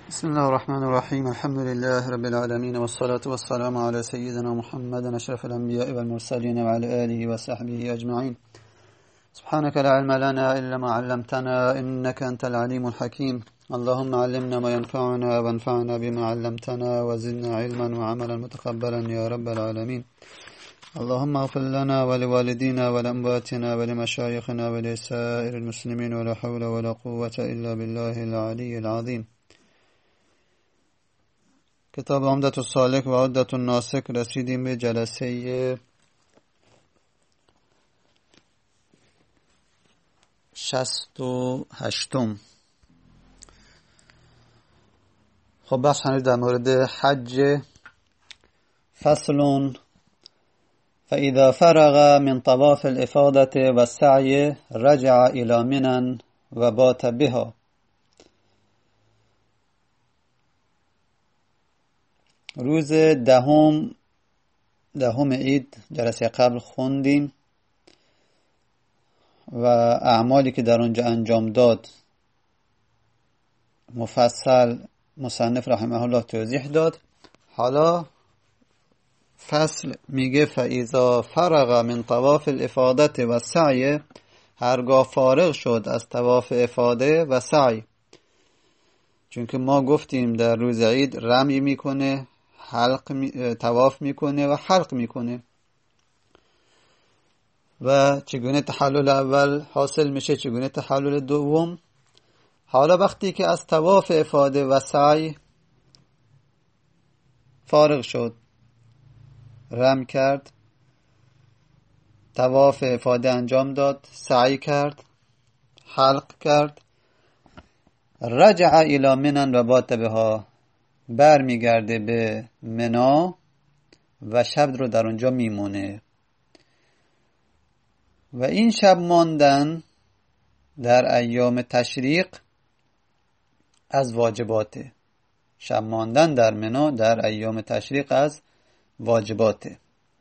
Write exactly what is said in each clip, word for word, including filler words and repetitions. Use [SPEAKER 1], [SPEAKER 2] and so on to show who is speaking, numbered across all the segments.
[SPEAKER 1] بسم الله الرحمن الرحيم. الحمد لله رب العالمين، والصلاة والسلام على سيدنا محمد أشرف الأنبياء والمرسلين وعلى آله وصحبه أجمعين. سبحانك لا علم لنا إلا ما علمتنا إنك أنت العليم الحكيم. اللهم علمنا ما ينفعنا وانفعنا بما علمتنا وزدنا علما وعملا متقبلا يا رب العالمين. اللهم اغفر لنا ولوالدينا ولأمواتنا ولمشايخنا ولسائر المسلمين، ولا حول ولا قوة إلا بالله العلي العظيم. کتاب عمدة السالک و عدة الناسک رسیدیم به جلسه شصت و هشتم. خب بحث هنوز در مورد حج. فصل: فإذا فرغ من طواف الإفاضة والسعي رجع إلى منى وبات بها. روز دهم دهم عید جلسه قبل خوندیم و اعمالی که در اونجا انجام داد مفصل مصنف رحمه الله توضیح داد. حالا فصل میگه فاذا فرغ من طواف الافاضه و سعی، هرگاه فارغ شد از طواف افاده و سعی. چون که ما گفتیم در روز عید رمی میکنه، حلق می... طواف میکنه و حلق میکنه و چگونه تحلل اول حاصل میشه، چگونه تحلل دوم. حالا وقتی که از طواف افاده و سعی فارغ شد، رم کرد، طواف افاده انجام داد، سعی کرد، حلق کرد، رجع الی منى و بات بها، بر میگرده به منا و شب رو در اونجا میمونه. و این شب ماندن در ایام تشریق از واجباته. شب ماندن در منا در ایام تشریق از واجباته.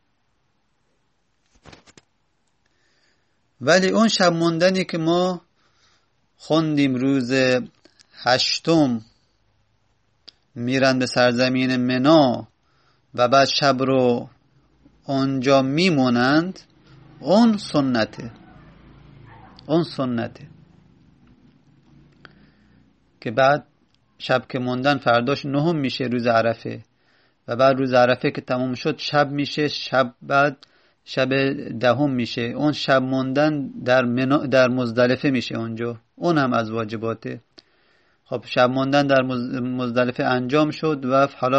[SPEAKER 1] ولی اون شب ماندنی که ما خوندیم روز هشتم میرن به سرزمین منا و بعد شب رو اونجا میمونند، اون سنته. اون سنته که بعد شب که موندن فرداش نهم میشه روز عرفه و بعد روز عرفه که تموم شد شب میشه، شب بعد شب دهم میشه. اون شب موندن در منا در مزدلفه میشه اونجا، اون هم از واجباته. خب شب ماندن در مزدلفه انجام شد و حالا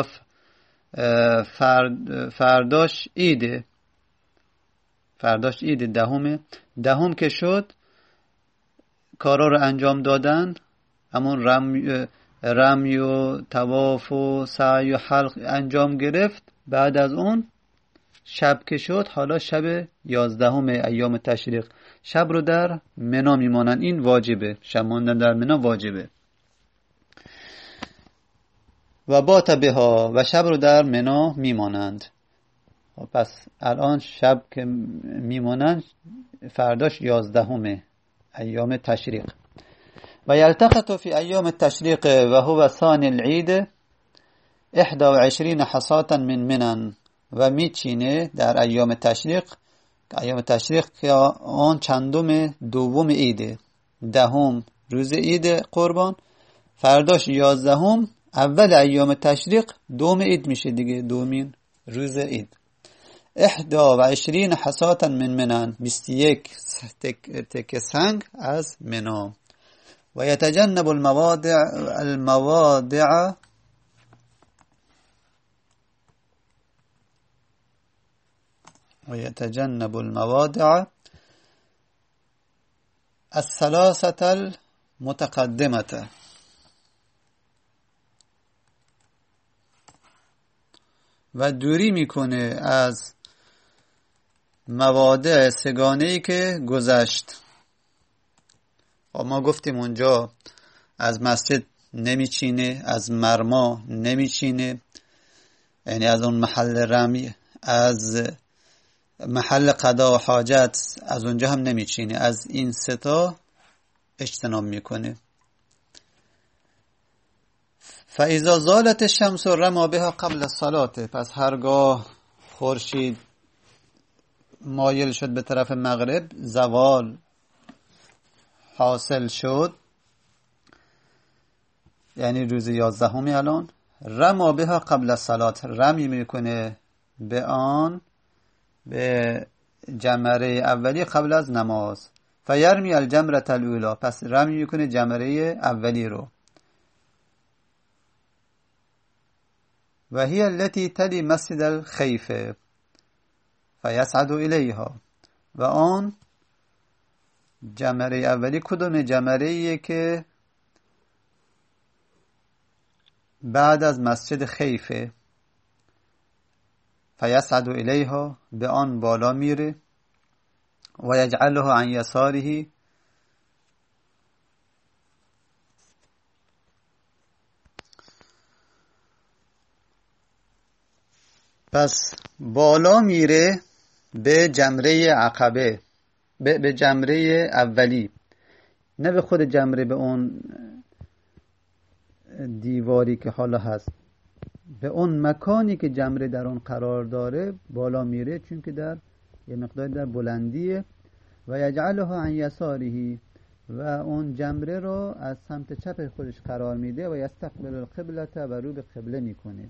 [SPEAKER 1] فرد فرداش عیده. فرداش عید دهمه. دهم که شد کارا رو انجام دادن، همون رمی رمی و طواف و سعی و حلق انجام گرفت. بعد از اون شب که شد، حالا شب یازدهم ایام تشریق، شب رو در منا میمانن. این واجبه، شب ماندن در منا واجبه. و بات بها، و شب رو در منا میمانند. پس الان شب که میمانند فرداش یازدهم ایام تشریق. و یلتقط فی ایام التشریق و هو ثانی العید احدى و عشرین حصاة من منن، و میچینه در ایام تشریق. ایام تشریق که آن چندم دوم عیده، دهم روز عید قربان، فرداش یازدهم اول ایام تشریق دوم عید میشه دیگه، دومین روز عید. احدى و عشرین حصاة من منن، بیست و یک تک سنگ از منا. و یتجنب المواضع المواضع و یتجنب المواضع الثلاثة المتقدمة، و دوری میکنه از مواضع سگانه‌ای که گذشت. و ما گفتیم اونجا از مسجد نمیچینه، از مرما نمیچینه، یعنی از اون محل رمی، از محل قضا و حاجت از اونجا هم نمیچینه. از این سه تا اجتناب میکنه. فاذا زالت الشمس رمى بها قبل الصلاة، پس هرگاه خورشید مایل شد به طرف مغرب، زوال حاصل شد، یعنی روز یازدهمی الان، رمى بها قبل الصلاة، رمی میکنه به آن، به جمره اولی قبل از نماز. فیرمی الجمره الاولی، پس رمی میکنه جمره اولی رو. و هی التي تلی مسجد الخیفه فیصعد الیها، و آن جمره اولی کدوم جمره ایه که بعد از مسجد خیفه، فیصعد الیها، به آن بالا میره، و یجعله عن یساره، پس بالا میره به جمره عقبه، به, به جمره اولی، نه به خود جمره، به اون دیواری که حالا هست، به اون مکانی که جمره در اون قرار داره بالا میره، چون که در یه مقدار در بلندیه. و یجعله عن یساره، و اون جمره رو از سمت چپ خودش قرار میده، و یستقبل القبلة، و رو به قبله میکنه.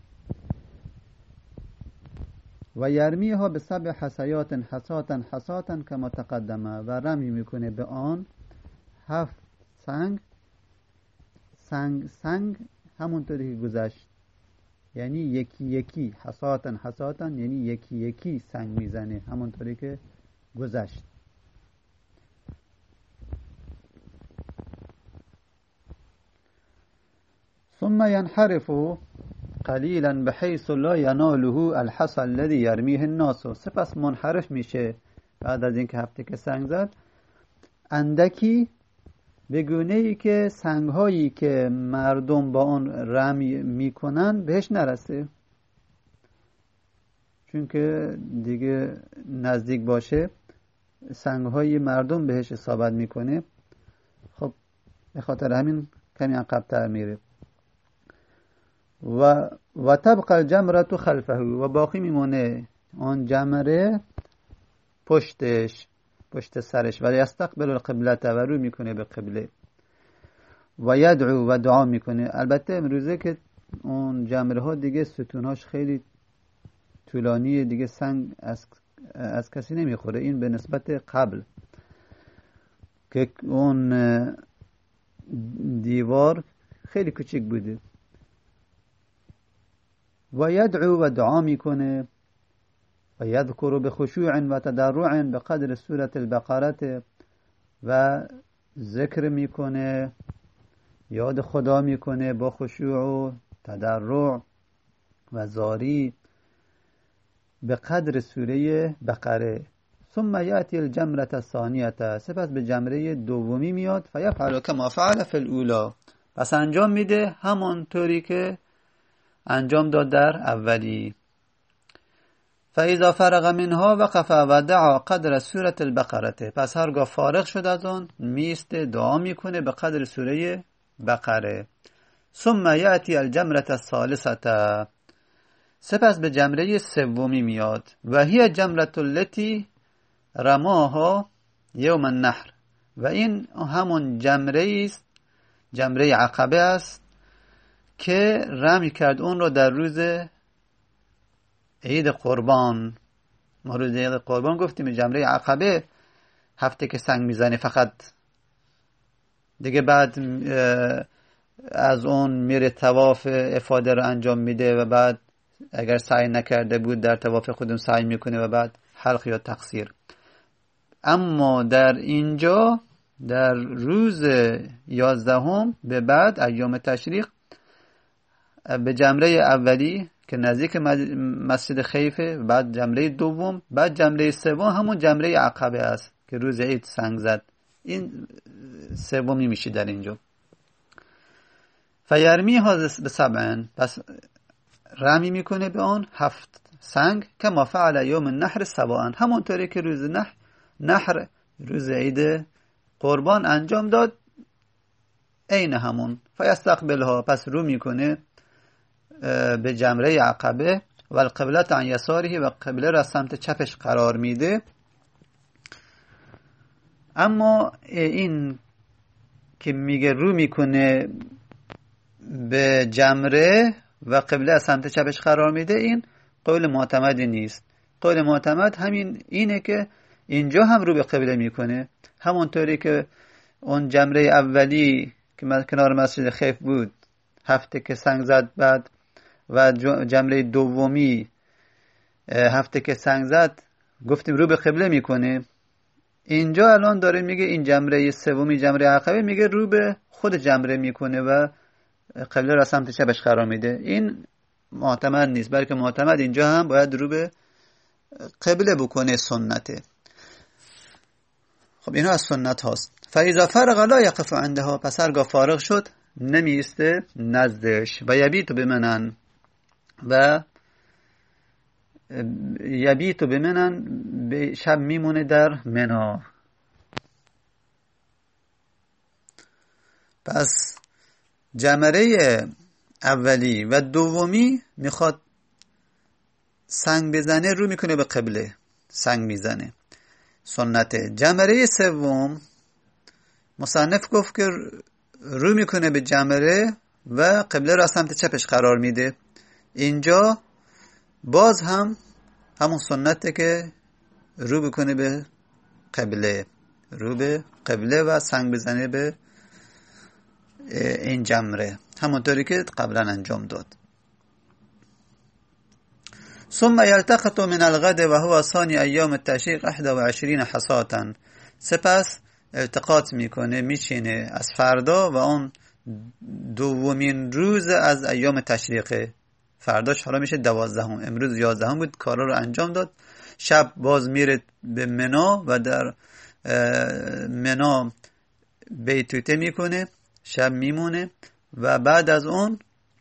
[SPEAKER 1] و یرمیها به سبع حسیات حساتا حساتا کما تقدمه، و رمی میکنه به آن هفت سنگ سنگ سنگ همونطوری که گذشت، یعنی یکی یکی، حساتا حساتا یعنی یکی یکی سنگ میزنه همونطوری که گذشت. ثم ينحرف قلیلا بحيث لا يناله الحصى الذي يرميه الناس، سپس منحرف میشه بعد از اینکه هفته که سنگ زد اندکی، به گونه‌ای که سنگ‌هایی که مردم با اون رمی میکنن بهش نرسه، چون که دیگه نزدیک باشه سنگ‌های مردم بهش اصابت میکنه. خب به خاطر همین کمی عقب‌تر میره. و و تبقى الجمره خلفه، و باقی میمونه آن جمره پشتش، پشت سرش. و یستقبل القبلة، و رو میکنه به قبله. و یدعو، و دعا میکنه. البته امروزه که اون جمره ها دیگه ستونهاش خیلی طولانیه، دیگه سنگ از, از کسی نمیخوره. این به نسبت قبل که اون دیوار خیلی کوچیک بوده. و یدعو، و دعا میکنه. و یذکر بخشوع و تضرع بقدر سوره البقره، و ذکر میکنه، یاد خدا میکنه با خشوع و تضرع و زاری به قدر سوره بقره. ثم یأتی الجمره الثانیه، سپس به جمره دومی میاد. فیفعل کما فعل فی الاولی، پس انجام میده همونطوری که انجام داد در اولی. فاذا فرغ منها وقف و دعا قدر سوره البقره، پس هرگاه فارغ شد از اون میسته دعا میکنه به قدر سوره بقره. ثم یأتی الجمره الثالثه، سپس به جمره سومی میاد. و هی جمره التي رماها یوم النحر، و این همون جمره است، جمره عقبه است که رمی کرد اون رو در روز عید قربان. ما روز عید قربان گفتیم جمره عقبه هفته که سنگ میزنه فقط، دیگه بعد از اون میره طواف افاده رو انجام میده، و بعد اگر سعی نکرده بود در طواف خودم سعی میکنه، و بعد حلق یا تقصیر. اما در اینجا در روز یازدهم به بعد ایام تشریق به جمره اولی که نزدیک مسجد خیفه، بعد جمره دوم، بعد جمره سوم همون جمره عقبه است که روز عید سنگ زد. این سومی میشه در اینجا. فیرمی ها به سبعن، پس رمی میکنه به آن هفت سنگ. که ما فعل یوم النحر سواء، همونطوری که روز نحر نحر روز عید قربان انجام داد، عین همون. فیستقبلها، پس رو میکنه به جمره عقبه و القبلت عن یساره و قبله را سمت چپش قرار میده. اما این که میگه رو میکنه به جمره و قبله از سمت چپش قرار میده، این قول معتمدی نیست. قول معتمد همین اینه که اینجا هم رو به قبله میکنه، همونطوری که اون جمره اولی که کنار مسجد خیف بود هفته که سنگ زد، بعد و جمره دومی هفته که سنگ زد گفتیم رو به قبله میکنه. اینجا الان داره میگه این جمره سومی جمره عقبه میگه رو به خود جمره میکنه و قبله را سمت چپش قرار میده. این معتمد نیست، بلکه معتمد اینجا هم باید رو به قبله بکنه، سنته. خب اینا از سنت هاست. فاذا فرغ لا یقف عندها، پس هرگاه فارغ شد نمیسته نزدش. و یبیت بمنن، و یبیت بمنن، به شب میمونه در منا. پس جمره اولی و دومی میخواد سنگ بزنه، رو میکنه به قبله، سنگ میزنه، سنته. جمره سوم مصنف گفت که رو میکنه به جمره و قبله را سمت چپش قرار میده. اینجا باز هم همون سنته که رو بکنه به قبله، رو به قبله و سنگ بزنه به این جمره، همونطوری که قبلا انجام داد. ثم يلتقط من الغد وهو ثاني ایام التشریق احد و عشرین حصاتا. سپس التقاط میکنه، میچینه از فردا و اون دومین روز از ایام تشریقه. فرداش حالا میشه دوازدهم، امروز یازدهم بود، کارا رو انجام داد. شب باز میره به منا و در منا بیتوته میکنه، شب میمونه و بعد از اون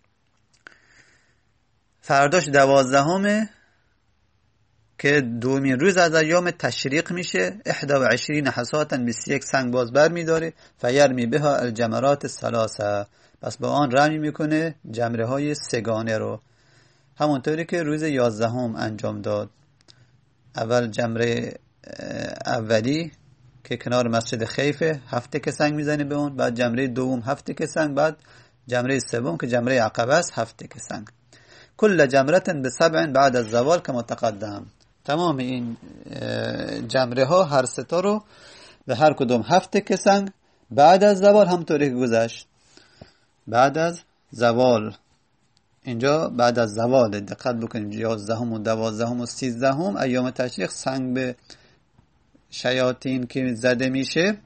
[SPEAKER 1] فرداش دوازدهمه که دومین روز از ایام تشریق میشه. احد و عشرین حصاتا، بیست و یک سنگ باز بر میداره. فیرمی بها الجمرات الثلاثه، پس با آن رمی میکنه جمره های سگانه رو، همونطوری که روز یازدهم انجام داد. اول جمره اولی که کنار مسجد خیفه هفته که سنگ میزنه به اون، بعد جمره دوم هفته که سنگ، بعد جمره سوم که جمره عقبه است هفته که سنگ. کل جمرة بسبع بعد الزوال کما تقدم. تمام این جمره ها هر ستا رو به هر کدوم هفته که سنگ بعد از زوال، همونطوری که گذشت بعد از زوال. اینجا بعد از زوال دقت بکنیم، یازدهم و دوازدهم و سیزدهم ایام تشریق سنگ به شیاطین که زده میشه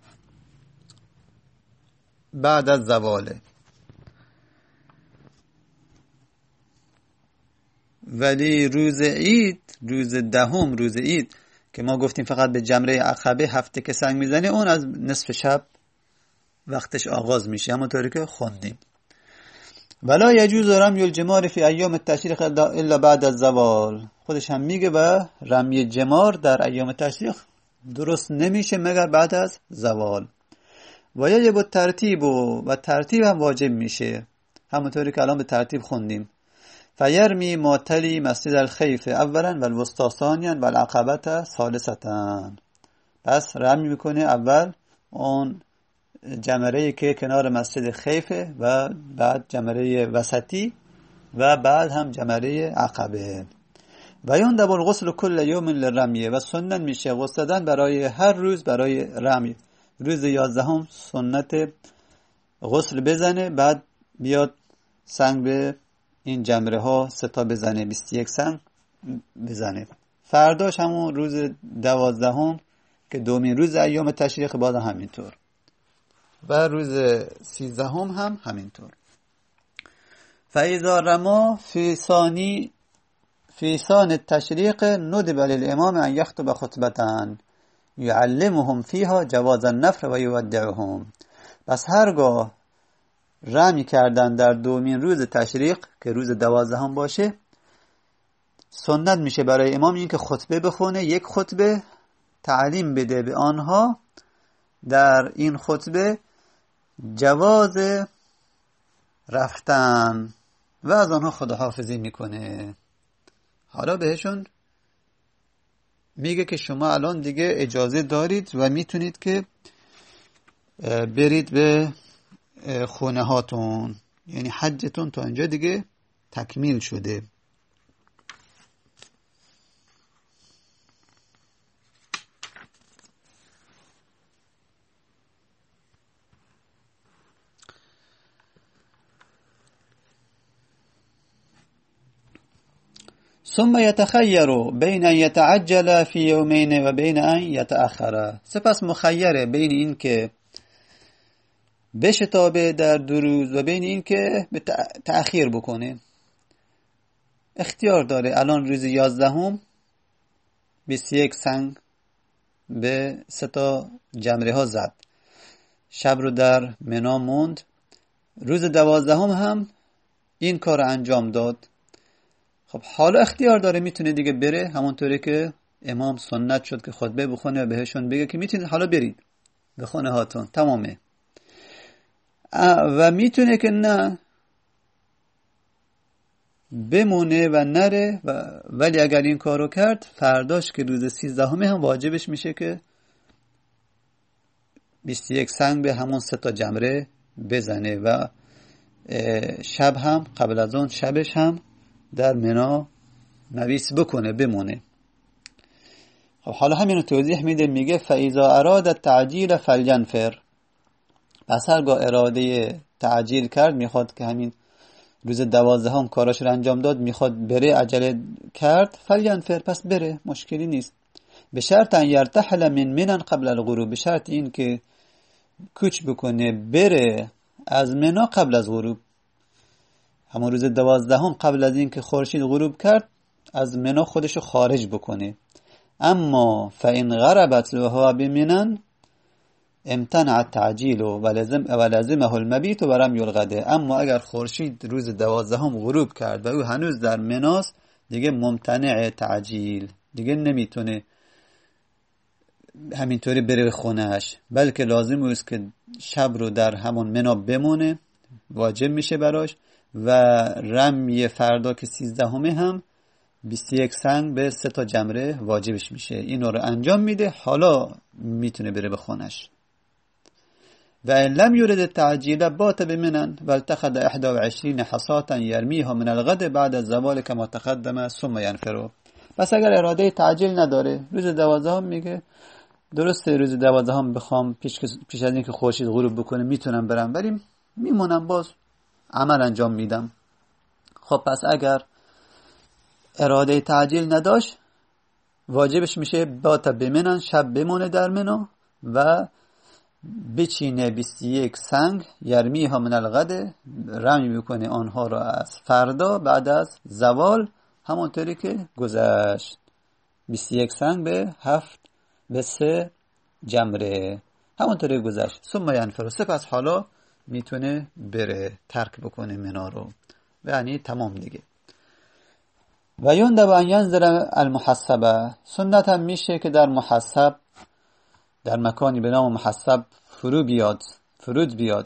[SPEAKER 1] بعد از زواله. ولی روز عید، روز دهم، روز عید که ما گفتیم فقط به جمره عقبه هفته که سنگ میزنه، اون از نصف شب وقتش آغاز میشه، همونطوری که خوندیم. ولا یجوز رمی الجمار فی ایام التشریق الا بعد الزوال. خودش هم میگه و رمی جمار در ایام تشریق درست نمیشه مگر بعد از زوال. و یجب الترتیب، و ترتیب هم واجب میشه، همونطوری که الان به ترتیب خوندیم. فیرمی ماتلی مسجد الخیف اولا و الوسطی ثانیا و العقبه ثالثه. پس رمی میکنه اول اون جمره که کنار مسجد خیفه و بعد جمره وسطی و بعد هم جمره عقبه. و یندب الغسل کل یوم للرمیه، و سنت میشه غسل دادن برای هر روز برای رمی. روز یازدهم سنت غسل بزنه، بعد بیاد سنگ به این جمره ها ستا بزنه، بیست و یک سنگ بزنه. فرداش همون روز دوازدهم که دومین روز ایام تشریق باز همینطور، و روز سیزدهم هم همینطور. فاذا رما فی ثانی فی ثان التشریق ندب للامام ان یخطب خطبتان یعلمهم فیها جواز النفر و یودعهم. پس هرگاه رمی کردن در دومین روز تشریق که روز دوازدهم باشه، سنت میشه برای امام این که خطبه بخونه، یک خطبه تعلیم بده به آنها. در این خطبه جواز رفتن و از آنها خداحافظی میکنه. حالا بهشون میگه که شما الان دیگه اجازه دارید و میتونید که برید به خونه هاتون، یعنی حجتون تا اینجا دیگه تکمیل شده. ثم يتخير بين أن يتعجل في يومين و بين أن يتأخر. سپس مخیره بین این که بشتابه در دو روز و بین این که به تأخیر بکنه. اختیار داره. الان روز یازدهم بیست و یک سنگ به سه تا جمره ها زد، شب رو در منا موند. روز دوازدهم هم این کار انجام داد. خب حالا اختیار داره، میتونه دیگه بره، همونطوری که امام سنت شد که خطبه بخونه و بهشون بگه که میتونید حالا برید به خونه هاتون، تمامه. و میتونه که نه بمونه و نره و ولی اگر این کارو کرد فرداش که روز سیزدهمه هم واجبش میشه که بیست و یک سنگ به همون سه تا جمره بزنه و شب هم قبل از اون شبش هم در منا نویس بکنه، بمونه. خب حالا همینو توضیح میده، میگه فاذا اراد التعجیل فلینفر. پس هرگاه اراده تعجیل کرد، میخواد که همین روز دوازدهم کاراش رو انجام داد، میخواد بره، عجله کرد، فلینفر، پس بره، مشکلی نیست. به شرط ان یرتحل من منن قبل الغروب، به شرط این که کوچ بکنه بره از منا قبل از غروب. همون روز دوازدهم قبل از این که خورشید غروب کرد از منا خودشو خارج بکنه. اما فإن غربت وهو بمنن امتنع التعجیل ولازم ولازمه المبیت و رمی الغده. اما اگر خورشید روز دوازدهم غروب کرد و او هنوز در مناست، دیگه ممتنع تعجیل، دیگه نمیتونه همینطوری بره به خونهش، بلکه لازم است که شب رو در همون منا بمونه، واجب میشه براش. و رمی فردا که سیزدهمه هم بیست و یک سنگ به سه تا جمره واجبش میشه. اینو رو انجام میده، حالا میتونه بره به خونش. و ان لم یرد التعجیل بات بمنن و التخذ احد و عشرین حصاتا یرمیها من الغد بعد الزوال کما تقدم ثم ینفر. پس اگر اراده تعجیل نداره، روز دوازدهم میگه درسته روز دوازدهم بخوام پیش, پیش از این که خورشید غروب بکنه میتونم برم، ولی میمونم باز عمل انجام میدم. خب پس اگر اراده تعجیل نداشت، واجبش میشه بات بمنن، شب بمونه در منا و بچینه بیست و یک سنگ یرمیها من الغد، رمی میکنه آنها را از فردا بعد از زوال، همونطوری که گذشت. بیست و یک سنگ به هفت به سه جمره، همونطوری گذشت. ثم ینفر، سپس حالا میتونه بره، ترک بکنه منا رو، یعنی تمام دیگه. و یندب ان ینزل المحسبه، سنت هم میشه که در محسب، در مکانی به نام محسب فرو بیاد، فرود بیاد،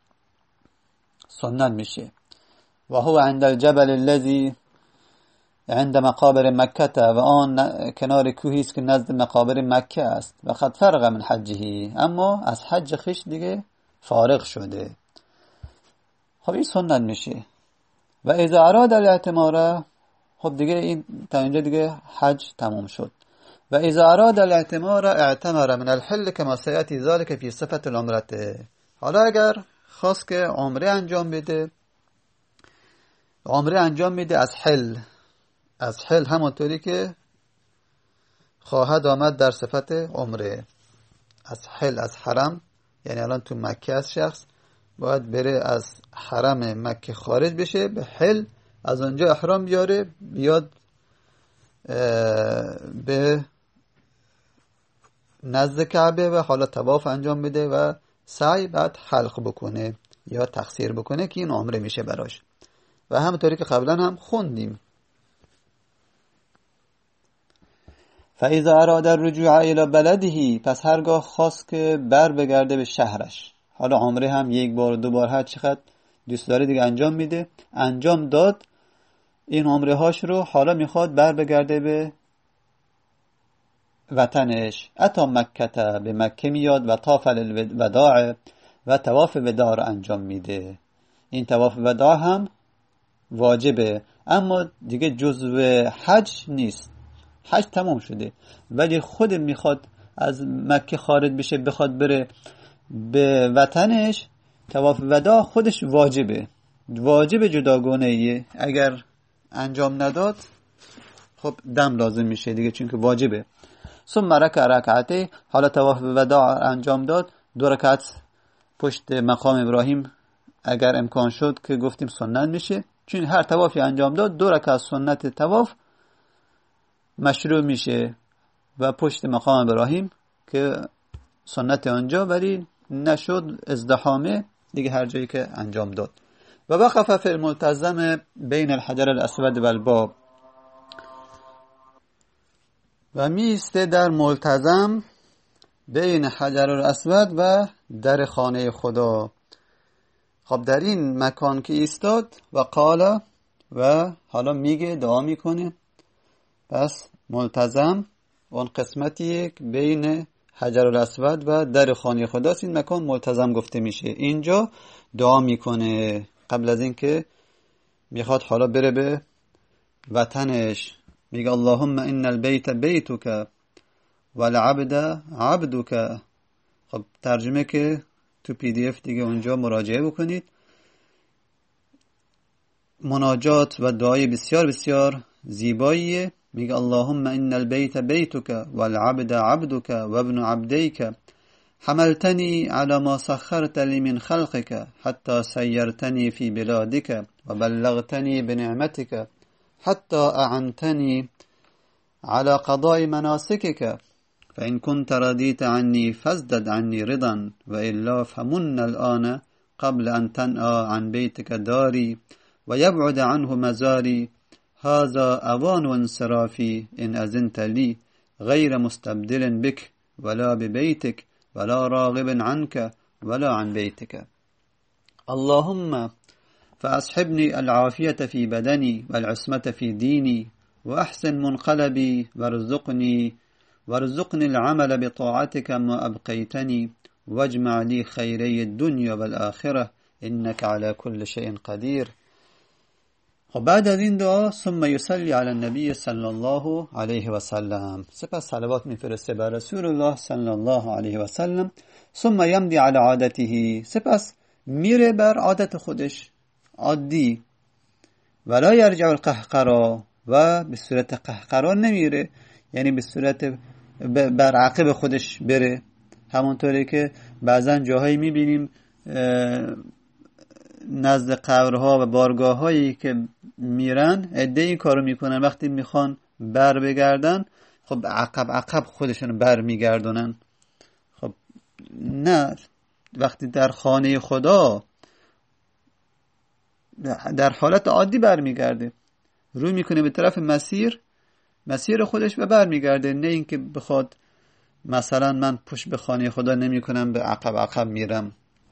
[SPEAKER 1] سنت میشه. و هو عند الجبل الذي عند مقابر مکه، و آن کنار کوهی است که نزد مقابر مکه است. و قد فرغ من حجه، اما از حج خیش دیگه فارغ شده. خب این سنت میشه. و اذا اراد الاعتمار، خب دیگه این تا اینجا دیگه حج تموم شد. و اذا اراد الاعتمار اعتمر من الحل كما سيأتي ذلك في صفة العمرة. حالا اگر خواست که عمره انجام بده، عمره انجام میده از حل، از حل همونطوری که خواهد آمد در صفت عمره. از حل، از حرم، یعنی الان تو مکه از شخص باید بره از حرم مکه خارج بشه به حل، از اونجا احرام بیاره، بیاد به نزد کعبه و حالا طواف انجام بده و سعی، بعد حلق بکنه یا تقصیر بکنه که این عمره میشه براش. و همونطوری که قبلا هم خوندیم. فاذا اراد الرجوع الى بلده، پس هرگاه خواست که بر بگرده به شهرش، حالا عمره هم یک بار دو بار هر چقدر دوست داره دیگه انجام میده. انجام داد این عمره هاش رو، حالا میخواد بر بگرده به وطنش. اتا مکه، به مکه میاد و طاف الوداع و طواف وداع رو انجام میده. این طواف وداع هم واجبه، اما دیگه جزو حج نیست. حج تمام شده، ولی خود میخواد از مکه خارج بشه بخواد بره به وطنش، طواف وداع خودش واجبه، واجب جداگانه ایه. اگر انجام نداد خب دم لازم میشه دیگه، چون که واجبه. ثم رکع رکعته، حالا طواف وداع انجام داد، دو رکعت پشت مقام ابراهیم اگر امکان شد که گفتیم سنت میشه، چون هر طوافی انجام داد دو رکعت سنت طواف مشروع میشه و پشت مقام ابراهیم که سنت آنجا، ولی نشد ازدحامه دیگه هر جایی که انجام داد. و وقف فی الملتزم بین الحجر الاسود و الباب، و میسته در ملتزم بین حجر الاسود و در خانه خدا. خب در این مکان که ایستاد و قال، و حالا میگه دعا میکنه. پس ملتزم اون قسمتی که بین حجر الاسود و در خانه خداست، این مکان ملتزم گفته میشه. اینجا دعا میکنه قبل از اینکه میخواد حالا بره به وطنش. میگه اللهم ان البیت بیتک والعبد عبدک. خب ترجمه که تو پی دی اف دیگه اونجا مراجعه بکنید. مناجات و دعای بسیار بسیار زیباییه. میگه اللهم ان البیت بیتک والعبد عبدک وابن عبدیک حملتنی على ما سخرت لي من خلقك حتى سيرتني في بلادك وبلغتني بنعمتك حتى أعنتني على قضاء مناسكك فإن كنت رضيت عني فازدد عني رضا وإلا فمن الآن قبل أن تنأى عن بيتك داري ويبعد عنه مزاري هذا أوان انصرافي إن أذنت لي غير مستبدل بك ولا ببيتك ولا راغب عنك ولا عن بيتك اللهم فأصحبني العافية في بدني والعصمة في ديني وأحسن منقلبي وارزقني وارزقني العمل بطاعتك ما أبقيتني واجمع لي خيري الدنيا والآخرة إنك على كل شيء قدير. خب بعد از این دعا ثم يصلي على النبي صلی الله علیه و سلم، سپس صلوات میفرسته بر رسول الله صلی الله علیه و سلم. ثم يمضي على عادته، سپس میره بر عادت خودش عادی. ولا يرجع القهقرا، و به صورت قهقرا نمیره، یعنی به صورت بر عقب خودش بره. همونطوری که بعضا جاهایی میبینیم نزد قبرها و بارگاه هایی که میرن عده این کارو میکنن، وقتی میخوان بر بگردن خب عقب عقب خودشون بر میگردونن. خب نه، وقتی در خانه خدا در حالت عادی بر میگرده، روی میکنه به طرف مسیر مسیر خودش و بر میگرده، نه اینکه بخواد مثلا من پشت به خانه خدا نمی کنم به عقب عقب میرم.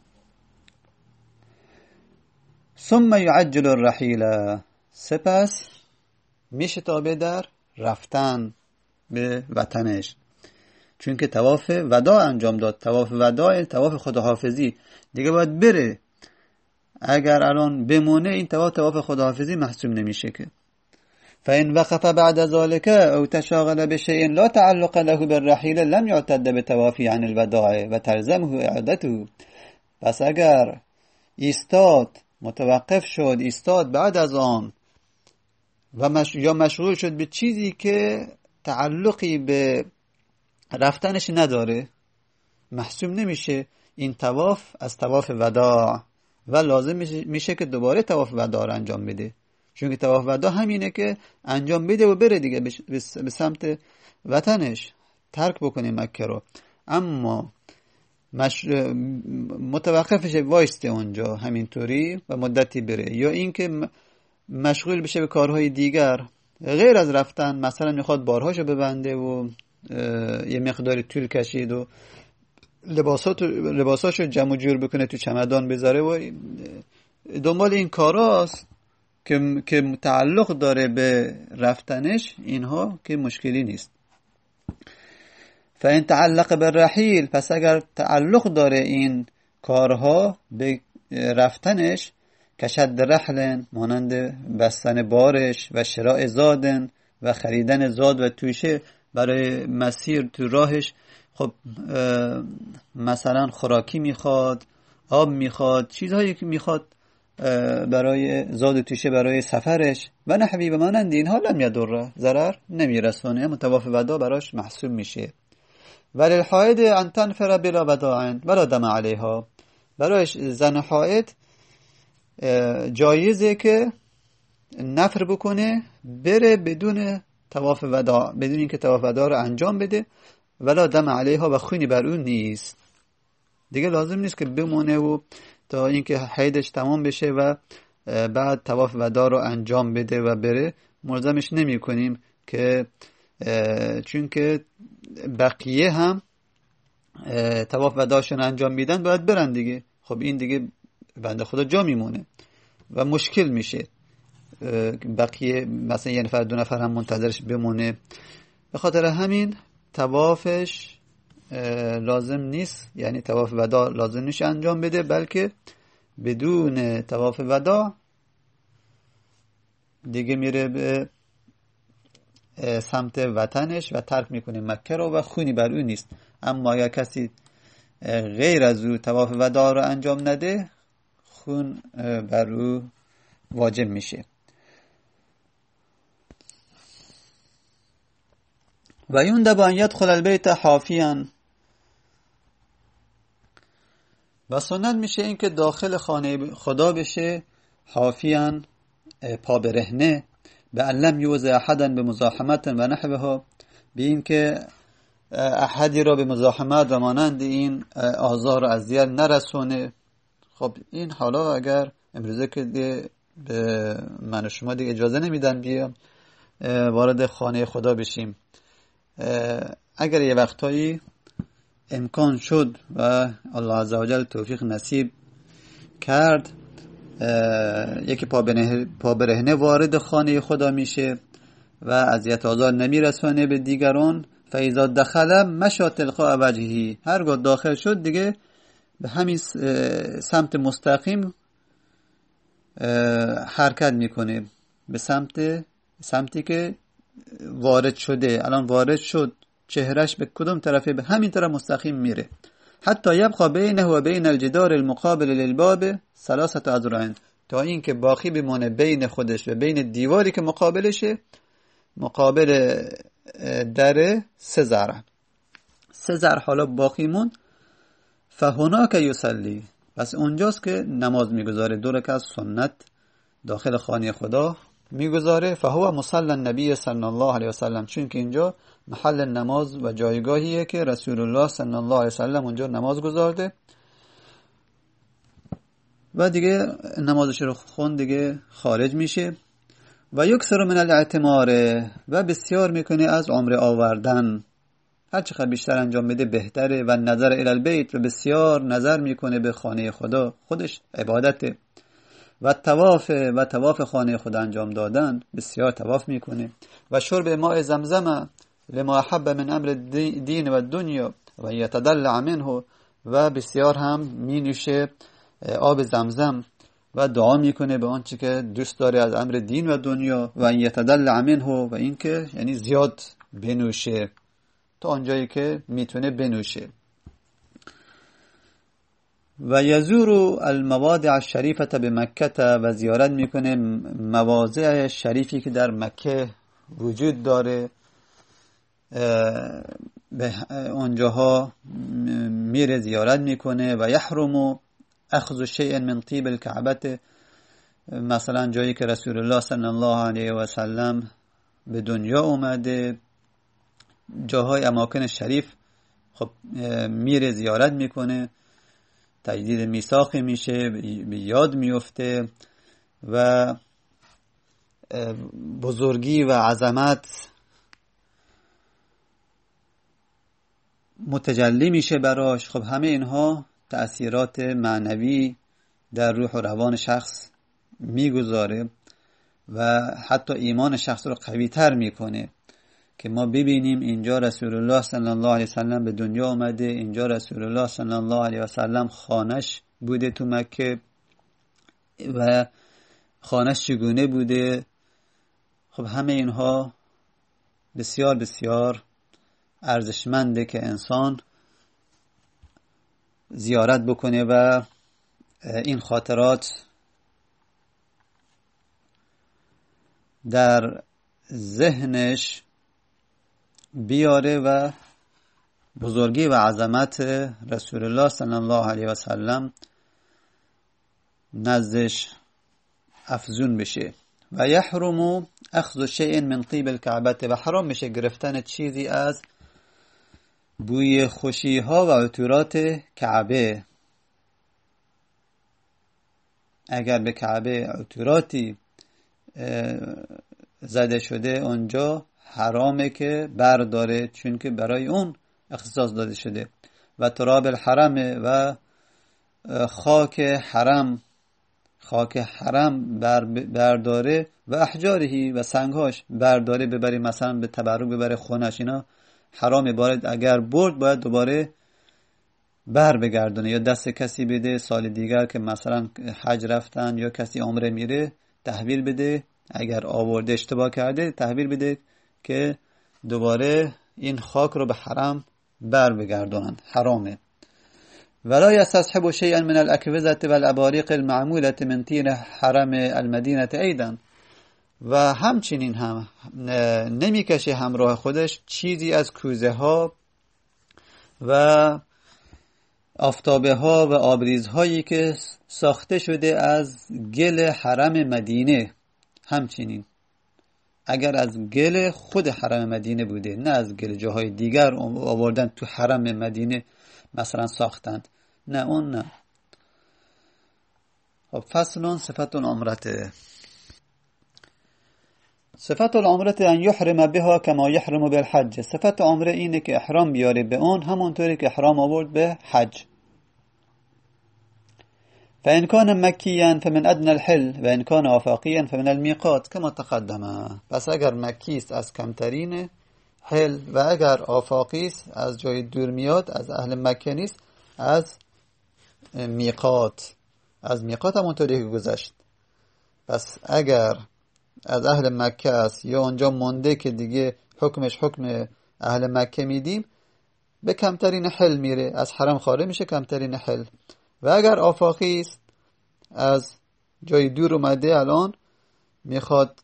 [SPEAKER 1] ثم يعجل الرحيل، سپس میشتابه در رفتن به وطنش، چون که طواف وداع انجام داد. طواف وداع طواف خداحافظی دیگه باید بره. اگر الان بمونه این طواف طواف خداحافظی محسوب نمیشه که. فإن وقف بعد ذلك أو تشاغل بشيء لا تعلق له بالرحيل لم يعتد بتوافي عن الوداع وتلزمه إعادته. پس اگر ایستاد، متوقف شد، ایستاد بعد از آن و مش... یا مشغول شد به چیزی که تعلقی به رفتنش نداره، محسوب نمیشه این طواف از طواف وداع و لازم میشه که دوباره طواف وداع رو انجام بده، چون که طواف وداع همینه که انجام بده و بره دیگه به سمت وطنش، ترک بکنه مکه رو. اما مش... متوقفش وایسته اونجا همینطوری و مدتی بره، یا اینکه مشغول بشه به کارهای دیگر غیر از رفتن، مثلا میخواد بارهاشو ببنده و یه مقداری طول کشید و لباساشو لباساشو جمع و جور بکنه تو چمدان بذاره و دنبال این کاراست که که متعلق داره به رفتنش، اینها که مشکلی نیست. فإن تعلق بالرحیل، پس اگر تعلق داره این کارها به رفتنش، کشد رحل، مانند بستن بارش و شراء زادن و خریدن زاد و توشه برای مسیر تو راهش. خب مثلا خوراکی میخواد، آب میخواد، چیزهایی که میخواد برای زاد و توشه برای سفرش و نحوی و مانند اینها، لم یضر، ضرر نمیرسونه، متواف ودا براش محسوب میشه. ولی الحائض ان تنفر بلا وداع ولا دم علیها، برایش زن حائض جایزه که نفر بکنه، بره بدون طواف وداع، بدون اینکه طواف وداع رو انجام بده، ولا دم علیها، و خونی بر اون نیست. دیگه لازم نیست که بمونه و تا اینکه حیضش تمام بشه و بعد طواف وداع رو انجام بده و بره. ملزمش نمی کنیم که چون که بقیه هم طواف وداعشون انجام میدن باید برن دیگه. خب این دیگه بنده خدا جا میمونه و مشکل میشه. بقیه مثلا یه نفر دو نفر هم منتظرش بمونه. به خاطر همین طوافش لازم نیست، یعنی طواف وداع لازم نیست انجام بده، بلکه بدون طواف وداع دیگه میره به سمت وطنش و ترک میکنه مکه رو و خونی بر او نیست. اما اگر کسی غیر از او طواف وداع رو انجام نده، خون بر او واجب میشه. و یندب ان یدخل البیت حافیا، و سنت میشه این که داخل خانه خدا بشه حافیا، پا برهنه، به علم یوزع احدا به مزاحمت و نحوها، به این که احدی را به مزاحمت و مانند این آزار و اذیت نرسونه. خب این حالا اگر امروزه که به من و شما دیگه اجازه نمیدن بیام وارد خانه خدا بشیم، اگر یه وقتایی امکان شد و الله عزوجل توفیق نصیب کرد، یکی پا برهنه وارد خانه خدا میشه و اذیت آزار نمیرسونه به دیگران، فاذا دخل مشى تلقاء وجهه، هرگاه داخل شد دیگه به همین سمت مستقیم حرکت میکنه، به سمت سمتی که وارد شده. الان وارد شد، چهرش به کدوم طرفه؟ به همین طرف مستقیم میره. حتی یبقى بینه و بین الجدار المقابل للباب ثلاثه اذرع، تا این که باقی بمونه بین خودش و بین دیواری که مقابلشه، مقابل در سه ذرع، سه ذرع حالا باقی مون. فهناک یصلی، پس اونجاست که نماز میگذاره، دو رکعت سنت داخل خانه خدا میگذاره. فهو مصلی النبی صلی الله علیه وسلم، چون که اینجا محل نماز و جایگاهیه که رسول الله صلی الله علیه وسلم اونجا نماز گذارده و دیگه نمازش رو خون دیگه خارج میشه. و یکثر من الاعتمار، و بسیار میکنه از عمره آوردن، هر چقدر بیشتر انجام بده بهتره. و نظر الی البیت، و بسیار نظر میکنه به خانه خدا، خودش عبادته. و طواف و طواف خانه خدا انجام دادن، بسیار طواف میکنه. و شرب ماء زمزم لما حب من امر دین و دنیا و یتدلع منه، و بسیار هم می نوشه آب زمزم و دعا میکنه به آنچه که دوست داره از امر دین و دنیا. و یتدلع منه، و اینکه یعنی زیاد بنوشه تا آنجایی که میتونه بنوشه. و یزور المواضع الشریفه به مکه، و زیارت میکنه مواضع شریفی که در مکه وجود داره، به اونجاها میره زیارت میکنه. و یحرم اخذ شیء من طیب الکعبه، مثلا جایی که رسول الله صلی الله علیه و سلم به دنیا اومده، جاهای اماکن شریف خب میره زیارت میکنه، تجدید میثاق میشه، به یاد میفته و بزرگی و عظمت متجلی میشه براش. خب همه اینها تأثیرات معنوی در روح و روان شخص میگذاره و حتی ایمان شخص رو قوی تر میکنه که ما ببینیم اینجا رسول الله صلی الله علیه وسلم به دنیا آمده، اینجا رسول الله صلی الله علیه وسلم خانش بوده تو مکه و خانش چگونه بوده. خب همه اینها بسیار بسیار ارزشمنده که انسان زیارت بکنه و این خاطرات در ذهنش بیاره و بزرگی و عظمت رسول الله صلی الله علیه و سلم نزدش افزون بشه. و یحرم اخذ شیء من طیب الکعبه، و حرام میشه گرفتن چیزی از بوی خوشی ها و عطورات کعبه. اگر به کعبه عطوراتی زده شده اونجا حرامه که برداره، چون که برای اون اختصاص داده شده. و تراب الحرم، و خاک حرم خاک حرم بر برداره و احجارهی، و سنگهاش برداره ببری مثلا به تبرک ببره خونش، اینا حرامه. باید اگر برد باید دوباره بر بگردونه یا دست کسی بده سال دیگر که مثلا حج رفتن یا کسی عمره میره تحویل بده، اگر آورده اشتباه کرده تحویل بده که دوباره این خاک رو به حرم بر بگردونن. حرامه. ولا يستصحب شيئا من الاكوزه والاباريق المعموله من طين حرم المدينه ايضا، و همچنین هم نمیکشه همراه خودش چیزی از کوزه ها و آفتابه ها و آبریز هایی که ساخته شده از گل حرم مدینه. همچنین اگر از گل خود حرم مدینه بوده، نه از گل جاهای دیگر آوردن تو حرم مدینه مثلا ساختند، نه اون نه. خب فصل صفت العمرته. صفت العمرته ان یحرم بها کما یحرم بالحج. صفت عمره اینه که احرام بیاره به اون همونطوری که احرام آورد به حج. فإن كان مكيا فمن أدنى الحل وإن كان آفاقيا فمن الميقات كما تقدم. پس اگر مکی است از کمترین حل و اگر آفاقی است از جای دور میاد، از اهل مکه نیست، از میقات. از میقات همونطوری که گذشت. پس اگر از اهل مکه است یا اونجا مونده که دیگه حکمش حکم اهل مکه میدیم، به کمترین حل میره، از حرم خارج میشه کمترین حل. و اگر آفاقی است از جای دور اومده الان میخواد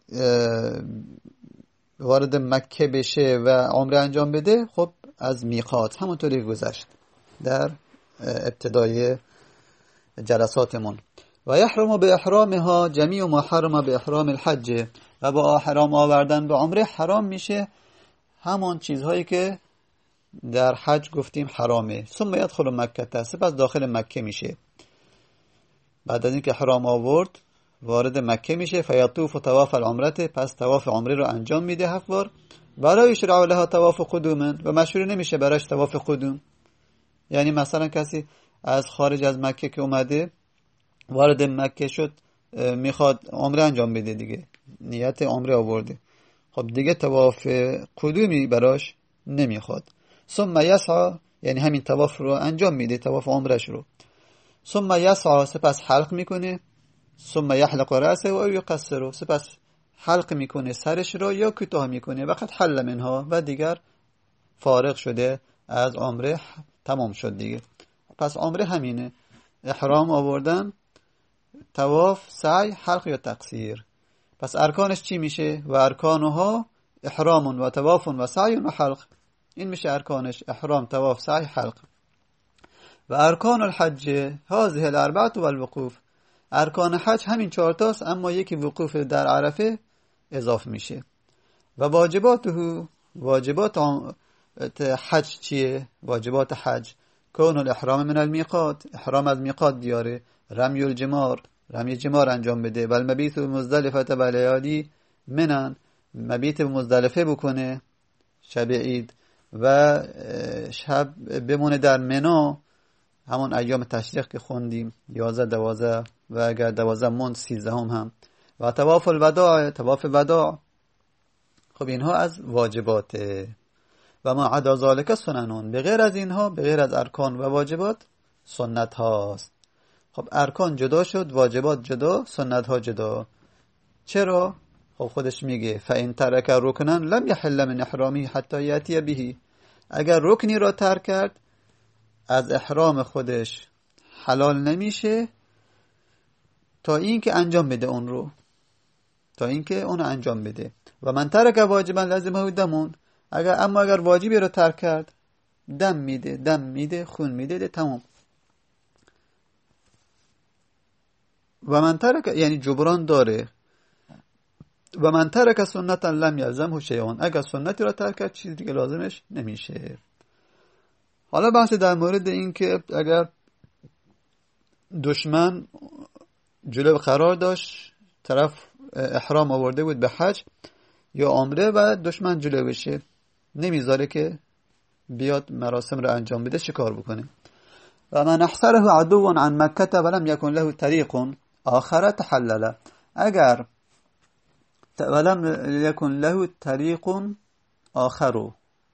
[SPEAKER 1] وارد مکه بشه و عمره انجام بده، خب از میقات همونطوری گذشت در ابتدای جلساتمون. و یحرم به احرامها جمیع ما حرم به احرام الحج، و با احرام آوردن به عمره حرام میشه همون چیزهایی که در حج گفتیم حرامه. ثم يدخل مکه، پس داخل مکه میشه. بعد از اینکه حرام آورد وارد مکه میشه. فیطوف طواف العمره، پس طواف عمره رو انجام میده هفت بار. برای شرع لها طواف قدوم، و مشروع نمیشه براش طواف قدوم. یعنی مثلا کسی از خارج از مکه که اومده وارد مکه شد میخواد عمره انجام بده، دیگه نیت عمره آورده، خب دیگه طواف قدومی براش نمیخواد. ثم یسعی، یعنی همین طواف رو انجام میده، طواف عمرش رو. ثم یسعی، سپس حلق میکنه. ثم یحلق رأسه و یقصر، سپس حلق میکنه سرش رو یا کوتاه میکنه. وقت حل منها، و دیگر فارغ شده از عمره، تمام شد دیگه. پس عمره همینه، احرام آوردن، طواف، سعی، حلق یا تقصیر. پس ارکانش چی میشه؟ و ارکانها احرام و طواف و سعی و حلق. این میشه ارکانش: احرام، طواف، سعی، حلق. و ارکان الحج هذه الاربعه و الوقوف. ارکان حج همین چهار تاست، اما یکی وقوف در عرفه اضافه میشه. و واجباته، واجبات حج چیه؟ واجبات حج: کون الاحرام من المیقات، احرام از میقات بیاره. رمی الجمار، رمی جمار انجام بده. و المبیت بمزدلفه و لیالی منن، مبیت بمزدلفه بکنه شب عید و شب بمونه در منا همون ایام تشریق که خوندیم یازده دوازده و اگر دوازده موند سیزده هم هم و طواف الوداع، طواف وداع. خب اینها از واجباته و ما عدا ذالک سننون، به غیر از اینها، به غیر از ارکان و واجبات سنت هاست. خب ارکان جدا شد، واجبات جدا، سنت ها جدا. چرا؟ خب خودش میگه فإن ترک رکنا لم یحل من احرامی حتی یأتی به. اگر رکنی را ترک کرد از احرام خودش حلال نمیشه تا اینکه انجام بده اون رو، تا اینکه اون انجام بده. و من ترک واجبا لازمه دمون، اگر اما اگر واجبی رو ترک کرد دم میده، دم میده، خون میده، ده تمام. و من ترک یعنی جبران داره. و من ترک سنتا لم یلزمه شیئا، اگر سنتی رو ترک کرد چیزی دیگه لازمش نمیشه. حالا بحث در مورد این که اگر دشمن جلو قرار داشت، طرف احرام آورده بود به حج یا عمره و دشمن جلو بشه، نمیذاره که بیاد مراسم رو انجام بده، چه کار بکنه؟ و من احصره عدو عن مکه ولم یکن له طریق آخر تحلل، اگر ولم یکن له طریق آخر،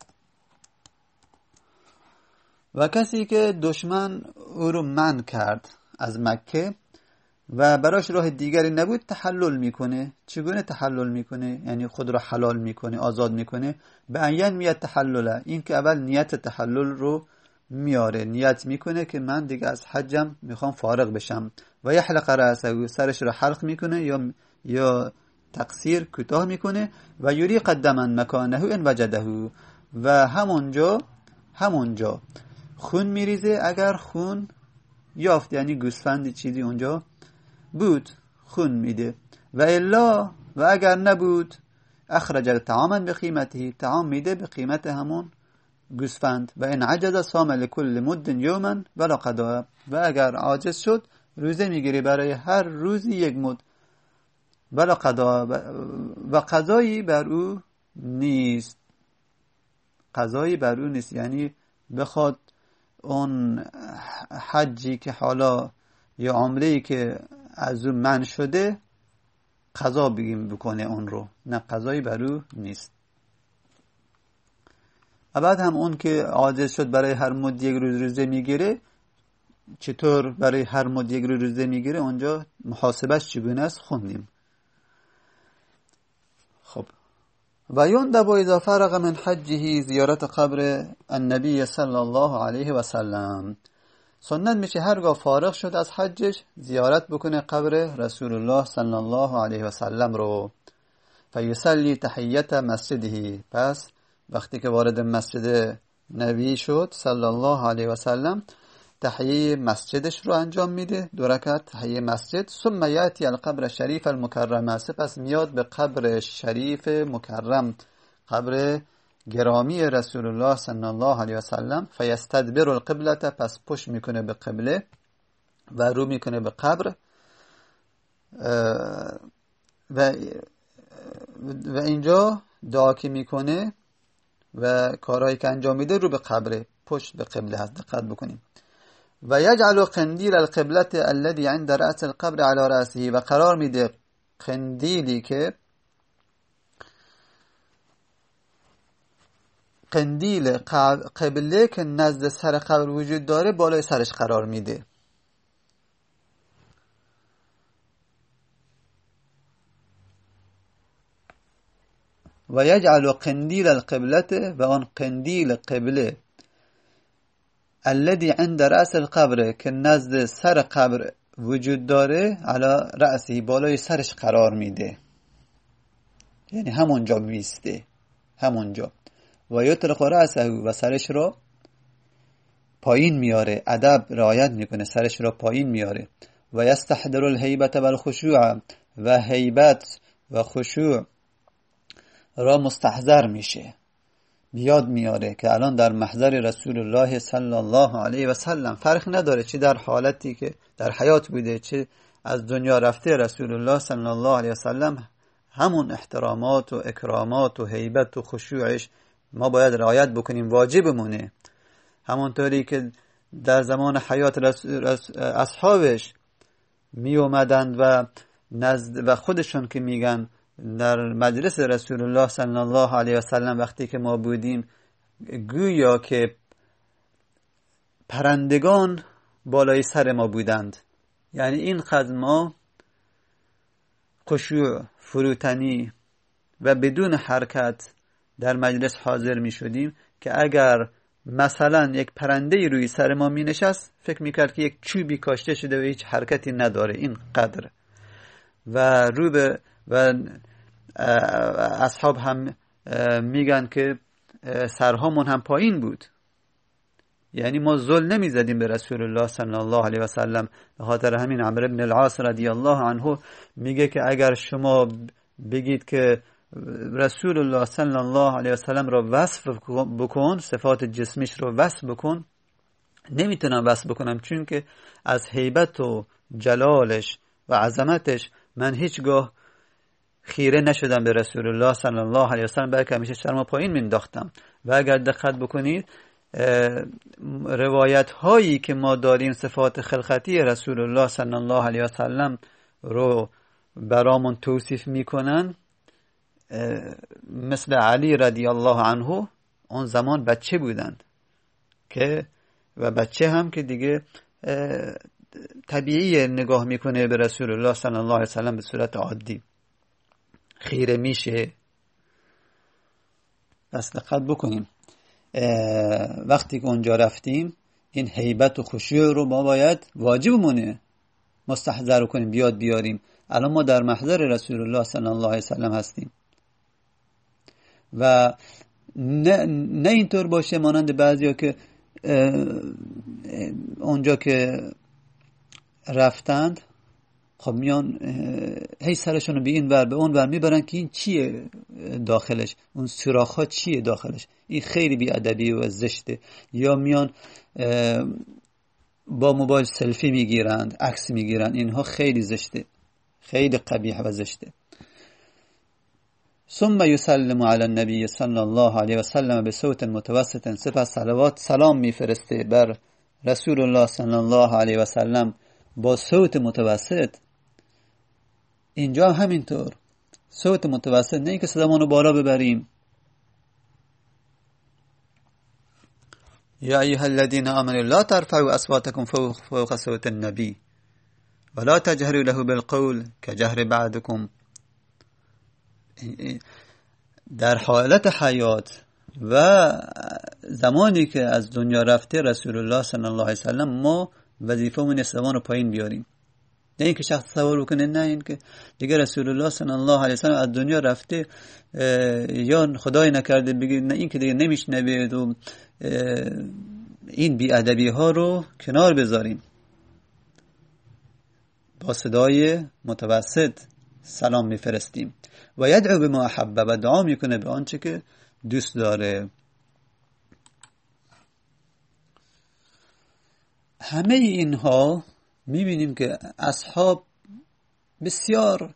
[SPEAKER 1] و کسی که دشمن او رو منع کرد از مکه و براش راه دیگری نبود، تحلل میکنه. چگونه تحلل میکنه؟ یعنی خود رو حلال میکنه، آزاد میکنه. به عین میاد تحلل، این که اول نیت تحلل رو میاره، نیت میکنه که من دیگه از حجم میخوام فارغ بشم. و یحلق رأسه، سرش رو حلق میکنه یا یا تقصیر کوتاه میکنه. و یری قدما مکانه ان وجده، و همونجا همونجا خون میریزه اگر خون یافت، یعنی گوسفندی چیزی اونجا بود خون میده. و الا، و اگر نبود، اخرج طعاما بقیمته، طعام میده به قیمت همون گوسفند. و ان عجز صام لكل مد یوما ولا قضاء، و اگر عاجز شد روزه میگیره برای هر روزی یک مد، ولا قضاء، و قضایی بر او نیست، قضایی بر او نیست. یعنی بخواد اون حجی که حالا یا عمره‌ای که از اون منع شده قضا بگیم بکنه اون رو، نه قضایی بر او نیست. بعد هم اون که عاجز شد برای هر مد یک روز روزه میگیره، چطور برای هر مد یک روز روزه میگیره؟ اونجا محاسبش چگونه است خوندیم. خب و یندب اذا فرغ من حجه زیارت قبر النبی صلی الله علیه و سلم، سنت میشه هرگاه فارغ شد از حجش زیارت بکنه قبر رسول الله صلی الله علیه و سلم رو. فیصلی تحیت مسجده، پس وقتی که وارد مسجد نبی شد صلی الله علیه و سلم تحیه مسجدش رو انجام میده، دو رکعت تحیه مسجد. ثم یاتی القبر شریف المکرم، سپس میاد به قبر شریف مکرم، قبر گرامی رسول الله صلی الله علیه و سلم. فیستدبر القبلة، پس پشت میکنه به قبله و رو میکنه به قبر. و و اینجا دعا که میکنه و کارهایی که انجام میده رو به قبر، پشت به قبله هست، دقت بکنیم. و یجعل قندیل القبلة الذي عند رأس القبر على رأسه، و قرار میده قندیلی که قندیل قبله که نزد سر قبر وجود داره بالای سرش قرار میده. و یجعل قندیل القبلة، و آن قندیل قبله الذي عند رأس القبر که نزد سر قبر وجود داره على رأسه، بالای سرش قرار میده، یعنی همونجا میسته، همونجا. و یطرق رأسه، و سرش رو پایین میاره، ادب رعایت میکنه، سرش رو پایین میاره. و یستحضر الهیبة والخشوع، و هیبت و خشوع را مستحضر میشه، بیاد میاره که الان در محضر رسول الله صلی الله علیه و سلم. فرق نداره چه در حالتی که در حیات بوده چه از دنیا رفته، رسول الله صلی الله علیه و سلم همون احترامات و اکرامات و هیبت و خشوعش ما باید رعایت بکنیم، واجبمونه. همونطوری که در زمان حیات رس... رس... اصحابش می اومدند و نزد و خودشون که میگن در مجلس رسول الله صلی الله علیه و سلم وقتی که ما بودیم گویا که پرندگان بالای سر ما بودند. یعنی این قدر ما خشوع، فروتنی و بدون حرکت در مجلس حاضر می شدیم که اگر مثلا یک پرنده روی سر ما می نشست فکر می کرد که یک چوبی کاشته شده و هیچ حرکتی نداره. این قدر و رو به و اصحاب هم میگن که سرهامون هم پایین بود. یعنی ما زل نمی زدیم به رسول الله صلی الله علیه و سلم. به خاطر همین عمرو بن العاص رضی الله عنه میگه که اگر شما بگید که رسول الله صلی الله علیه و سلم را وصف بکن، صفات جسمیش رو وصف بکن، نمیتونم وصف بکنم، چون که از هیبت و جلالش و عظمتش من هیچگاه خیره نشدم به رسول الله صلی الله علیه و سلم، بلکه همیشه سرما پایین مینداختم. و اگر دقت بکنید روایت هایی که ما داریم صفات خلقتی رسول الله صلی الله علیه و سلم رو برامون توصیف میکنن، مثل علی رضی الله عنه اون زمان بچه بودند که و بچه هم که دیگه طبیعی نگاه میکنه به رسول الله صلی الله علیه و سلم به صورت عادی، خیره میشه. پس دقت بکنیم وقتی که اونجا رفتیم این هیبت و خشوع رو ما باید واجبمونه مستحضر کنیم، بیاد بیاریم. الان ما در محضر رسول الله صلی الله علیه و سلم هستیم و نه, نه اینطور باشه مانند بعضیا که اونجا که رفتند خب میان هی سرشون رو به این ور به اون ور میبرن که این چیه داخلش، اون سوراخ‌ها چیه داخلش، این خیلی بی‌ادبی و زشته. یا میان با موبایل سلفی میگیرند، عکس میگیرند، اینها خیلی زشته، خیلی قبیح و زشته. ثم یسلم علی النبی صلی الله علیه و سلم به صوت متوسط، سپس صلوات سلام میفرسته بر رسول الله صلی الله علیه و سلم با صوت متوسط. اینجا همینطور صوت متوسط، نه اینکه صدامون رو بالا ببریم. یا ایها الذین آمنوا لا ترفعوا اصواتکم فوق فوق صوت النبی ولا تجهروا له بالقول كجهر بعضكم. در حالت حیات و زمانی که از دنیا رفته رسول الله صلی الله علیه و سلم ما وظیفه‌مون صدامون رو پایین بیاریم. نه اینکه شخص تصور بکنه نه اینکه دیگه رسول الله صلی الله علیه و سلم از دنیا رفته یا خدای نکرده بگید نه اینکه دیگه نمیشنوید و این بی‌ادبی ها رو کنار بذاریم. با صدای متوسط سلام میفرستیم و یدعو بما احب، و دعا میکنه به آنچه که دوست داره. همه اینها میبینیم که اصحاب بسیار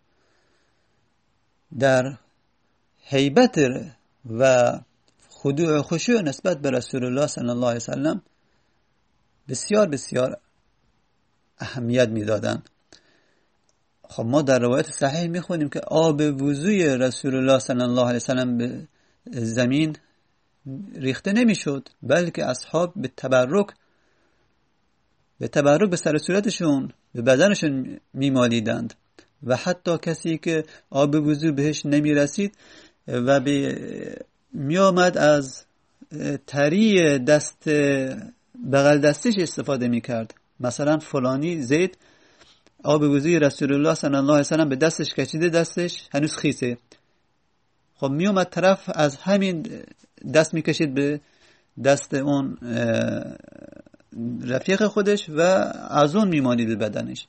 [SPEAKER 1] در هیبت و خضوع و خشوع نسبت به رسول الله صلی الله علیه وسلم بسیار بسیار اهمیت میدادند. خب ما در روایت صحیح میخونیم که آب وضوی رسول الله صلی الله علیه وسلم به زمین ریخته نمیشد، بلکه اصحاب به تبرک به تبرک به سر صورتشون به بدنشون میمالیدند و حتی کسی که آب وضو بهش نمیرسید و به میامد از تری دست بغل دستش استفاده میکرد. مثلا فلانی زید آب وضوی رسول الله صلی الله علیه وسلم به دستش کشیده، دستش هنوز خیسه، خب میومد طرف از همین دست میکشید به دست اون رفیق خودش و از اون میمانید به بدنش.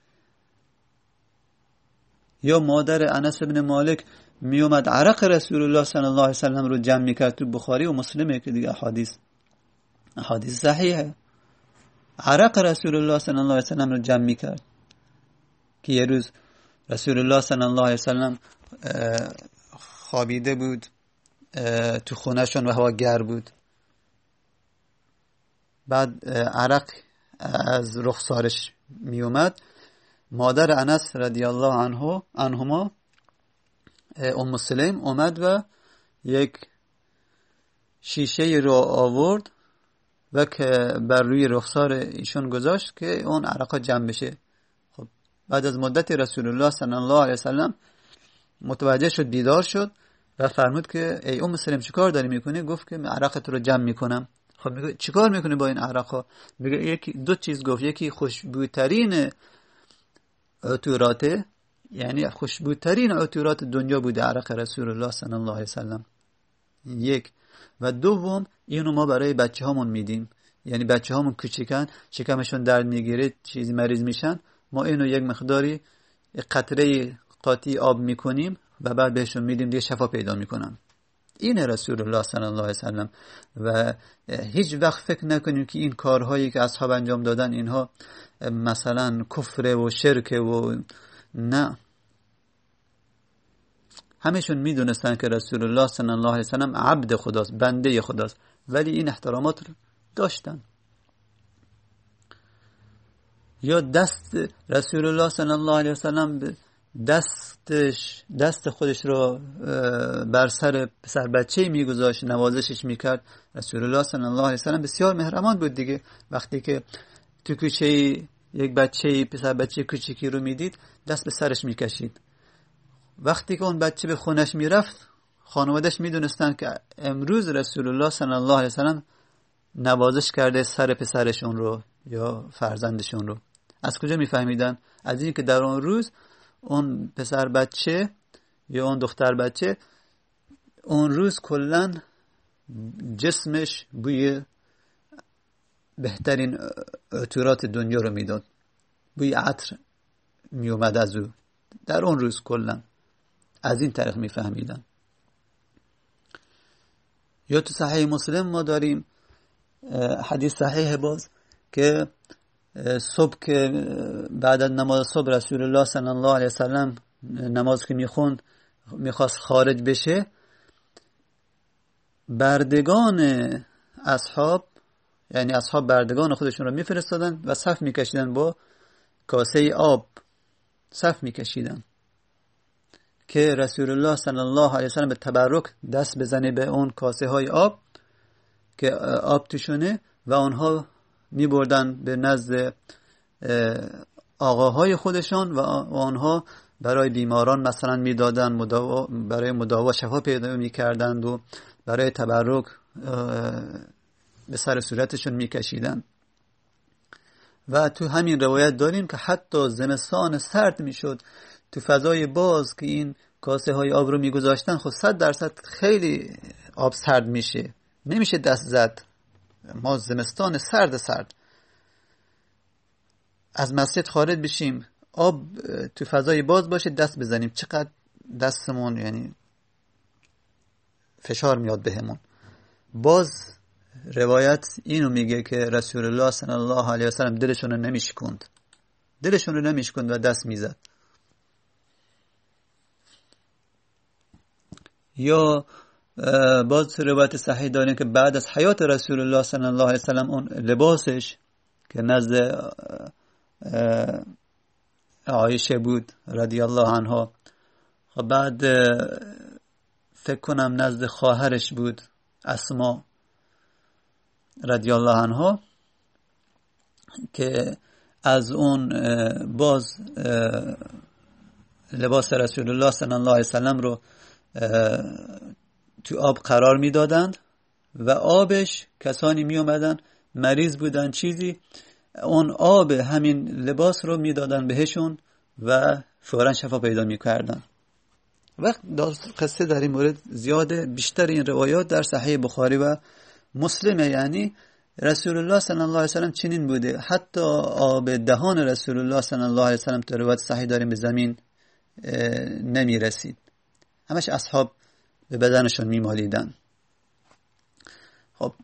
[SPEAKER 1] یا مادر انس بن مالک میومد عرق رسول الله صلی الله علیه وسلم رو جمع میکرد. تو بخاری و مسلمه که دیگه احادیث احادیث صحیحه، عرق رسول الله صلی الله علیه وسلم رو جمع میکرد که یه روز رسول الله صلی الله علیه وسلم خوابیده بود تو خونهشون و هوا گرم بود بعد عرق از رخسارش می اومد. مادر انس رضی الله عنه عنهما ام سلیم اومد و یک شیشه رو آورد و که بر روی رخسار ایشون گذاشت که اون عرقا جمع بشه. خب بعد از مدت رسول الله صلی الله علیه وسلم متوجه شد، بیدار شد و فرمود که ای ام سلیم چیکار داری میکنی؟ گفت که عرقت رو جمع میکنم. خب میگه چیکار میکنی با این عرقا؟ میگه یکی دو چیز گفت، یکی خوشبوترین عطوراته، یعنی خوشبوترین عطورات دنیا بوده عرق رسول الله صلی الله علیه وسلم، یک. و دوم اینو ما برای بچه هامون میدیم، یعنی بچه هامون کوچیکن، شکمشون درد میگیره، چیزی مریض میشن، ما اینو یک مقداری قطره قاطی آب میکنیم و بعد بهشون میدیم، دیگه شفا پیدا میکنن. این رسول الله صلی الله علیه وسلم. و هیچ وقت فکر نکنیم که این کارهایی که اصحاب انجام دادن اینها مثلا کفر و شرک و نه، همشون میدونستن که رسول الله صلی الله علیه وسلم عبد خداست، بنده خداست، ولی این احترامات رو داشتن. یا دست رسول الله صلی الله علیه وسلم دستش دست خودش رو بر سر پسر بچه‌ای میگذاشت، نوازشش میکرد. رسول الله صلی الله علیه وسلم بسیار مهربان بود دیگه. وقتی که تو کوچه یک بچه‌ای، پسر بچه کوچیکی رو میدید، دست به سرش میکشید. وقتی که اون بچه به خونش میرفت، خانواده‌اش میدونستن که امروز رسول الله صلی الله علیه وسلم نوازش کرده سر پسرشون رو یا فرزندشون رو. از کجا میفهمیدن؟ از این که در اون روز اون پسر بچه یا اون دختر بچه اون روز کلن جسمش بوی بهترین عطورات دنیا رو میداد، بوی عطر می اومد از او در اون روز کلن. از این طریق میفهمیدن. یا تو صحیح مسلم ما داریم حدیث صحیح باز که صبح که بعد از نماز صبح رسول الله صلی الله علیه وسلم نماز که میخوند میخواست خارج بشه، بردگان اصحاب، یعنی اصحاب بردگان خودشون رو میفرستادن و صف میکشیدن، با کاسه آب صف میکشیدن که رسول الله صلی الله علیه وسلم به تبرک دست بزنه به اون کاسه های آب که آب توشونه و آنها می بردن به نزد آقاهای خودشان و آنها برای بیماران مثلا می دادن، مداوا، برای مداوا شفا پیدا می کردند و برای تبرک به سر صورتشون می کشیدن. و تو همین روایت داریم که حتی زمستان سرد می شد، تو فضای باز که این کاسه های آب رو می گذاشتن، خود صد درصد خیلی آب سرد میشه، نمیشه دست زد. ما زمستان سرد سرد از مسجد خارج بشیم، آب تو فضای باز باشه، دست بزنیم، چقدر دستمون یعنی فشار میاد بهمون. باز روایت اینو میگه که رسول الله صلی الله علیه وسلم دلشون رو نمیشکند، دلشون رو نمیشکند و دست میزد. یا باز روایت صحیح داریم که بعد از حیات رسول الله صلی الله علیه وسلم اون لباسش که نزد عایشه بود رضی الله عنها، بعد فکر کنم نزد خواهرش بود اسما رضی الله عنها، که از اون باز لباس رسول الله صلی الله علیه وسلم رو تو آب قرار می دادند و آبش کسانی می اومدن مریض بودن چیزی، اون آب همین لباس رو می دادن بهشون و فوراً شفا پیدا می کردن. وقت قصه در این مورد زیاده، بیشتر این روایات در صحیح بخاری و مسلمه. یعنی رسول الله صلی الله علیه وسلم چنین بوده، حتی آب دهان رسول الله صلی الله علیه وسلم در روایت صحیح داریم به زمین نمی رسید، همش اصحاب به بدنشون میمالیدن. خب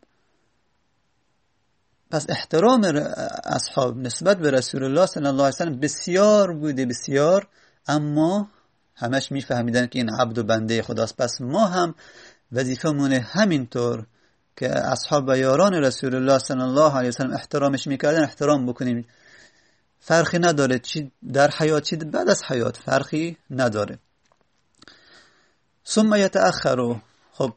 [SPEAKER 1] پس احترام اصحاب نسبت به رسول الله صلی الله علیه وسلم بسیار بوده، بسیار، اما همش میفهمیدن که این عبد و بنده خداست. پس ما هم وظیفمونه همینطور که اصحاب و یاران رسول الله صلی الله علیه و سلم احترامش میکردن احترام بکنیم. فرقی نداره چی در حیات چی بعد از حیات، فرقی نداره. ثم یتأخر، خب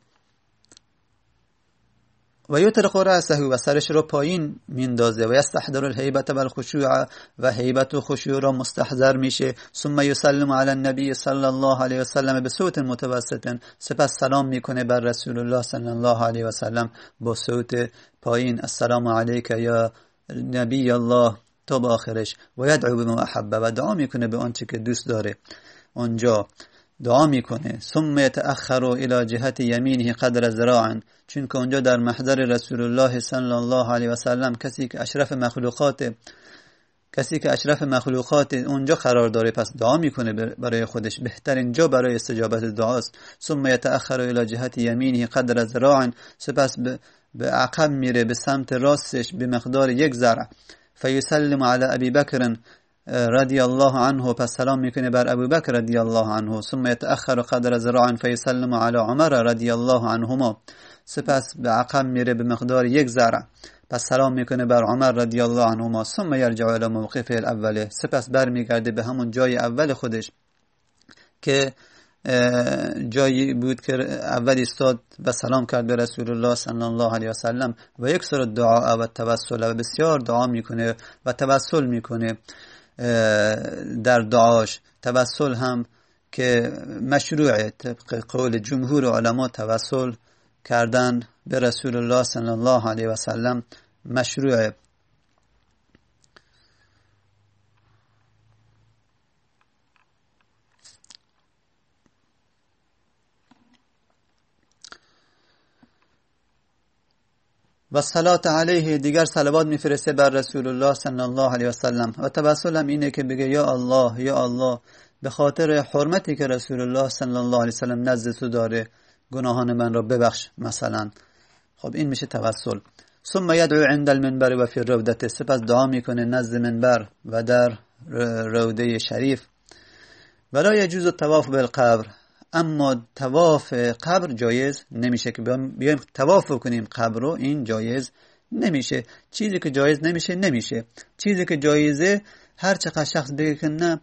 [SPEAKER 1] و یطرق رأسه، و سرش رو پایین میندازه، و یستحضر الهیبة و الخشوع، و هیبت و خشوع را مستحضر میشه. ثم یسلم علی النبی صلی الله علیه و سلم به صوت متوسط، سپس سلام میکنه بر رسول الله صلی الله علیه و سلم با صوت پایین، السلام علیک یا نبی الله تا به آخرش. و یدعو بما احب، و دعا میکنه به آنچه که دوست داره، اونجا دعا میکنه. ثم یتأخر الى جهت یمینه قدر ذراع، چون که اونجا در محضر رسول الله صلی الله علیه و سلم کسی که اشرف مخلوقات کسی که اشرف مخلوقات اونجا قرار داره، پس دعا میکنه برای خودش، بهترین جا برای استجابت دعاست. ثم یتأخر الى جهت یمینه قدر ذراع، سپس به عقب میره به سمت راستش به مقدار یک ذره. فیسلم علی ابی بکر رضی الله عنه، پس سلام میکنه بر ابو بکر رضی الله عنه. ثم یتأخر قدر ذراع فیسلم علی عمر رضی الله عنهما، سپس به عقب میره به مقدار یک ذره، پس سلام میکنه بر عمر رضی الله عنهما. ثم یرجع الى موقفه الاول، سپس برمیگرده به همون جای اول خودش که جایی بود که اول ایستاد و سلام کرد به رسول الله صلی الله علیه و سلم. و یکثر الدعاء و التوسل، و بسیار دعا میکنه و توسل میکنه در دعاش. توسل هم که مشروعه، طبق قول جمهور علما توسل کردن به رسول الله صلی الله علیه و سلم مشروعه. و صلات علیه، دیگر صلوات میفرسته بر رسول الله صلی الله علیه و سلم. و توسل هم اینه که بگه یا الله یا الله، به خاطر حرمتی که رسول الله صلی الله علیه و سلم نزد تو داره، گناهان من را ببخش مثلا. خب این میشه توسل. ثم یدعو عند المنبر و فی الروضه، سپس دعا میکنه نزد منبر و در روضه شریف. ولا یجوز الطواف بالقبر، اما طواف قبر جایز نمیشه که بیایم طواف کنیم قبر رو، این جایز نمیشه. چیزی که جایز نمیشه نمیشه. چیزی که جایزه، هر چقدر شخص بگه که نه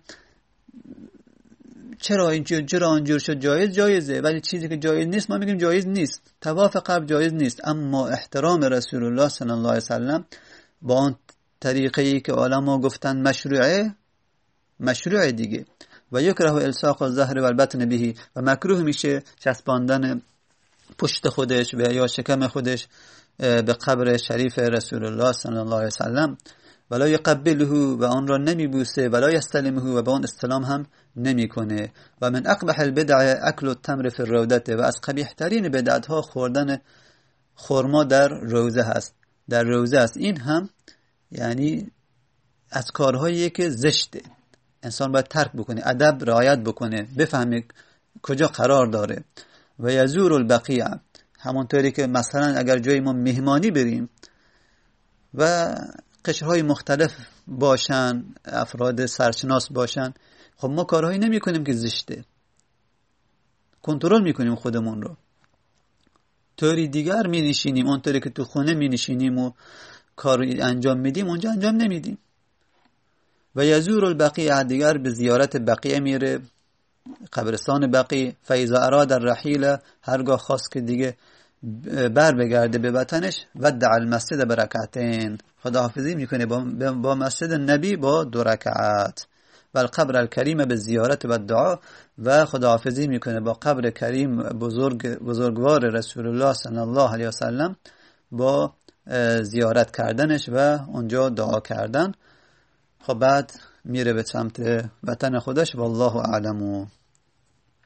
[SPEAKER 1] چرا اینجور چرا اونجور شد، جایز جایزه، ولی چیزی که جایز نیست ما میگیم جایز نیست. طواف قبر جایز نیست، اما احترام رسول الله صلی الله علیه وسلم با اون طریقه‌ای که علما گفتن مشروعه، مشروعه دیگه. و یکره الصاق الظهر و البطن به، و مکروه میشه چسباندن پشت خودش و یا شکم خودش به قبر شریف رسول الله صلی الله علیه وسلم. ولا یقبله، و آن را نمیبوسه، ولا یستلمه، و به آن استلام هم نمیکنه. و من اقبح البدع اکل التمر فی الروضه، و از قبیح ترین بدعت ها خوردن خرما در روضه هست، در روضه است. این هم یعنی از کارهایی که زشته، انسان باید ترک بکنه، ادب رعایت بکنه، بفهمه کجا قرار داره. و یزور البقیع، همونطوری که مثلا اگر جای ما مهمانی بریم و قشرهای مختلف باشن، افراد سرشناس باشن، خب ما کارهایی نمی کنیم که زشته، کنترل می کنیم خودمون رو. طوری دیگر می نشینیم، اونطوری که تو خونه می نشینیم و کار انجام میدیم اونجا انجام نمیدیم. و یزور البقیع، دیگر به زیارت بقیع میره، قبرستان بقیع. فاذا اراد الرحیل، هرگاه خواست که دیگه بر بگرده به وطنش، ودع المسجد برکعتین، خداحافظی میکنه با, با مسجد نبی با دو رکعت. و القبر الکریم به زیارت و دعا، و خداحافظی میکنه با قبر کریم بزرگ بزرگوار رسول الله صلی الله علیه و سلم با زیارت کردنش و اونجا دعا کردن. خب بعد میره به سمت وطن خودش. والله اعلم.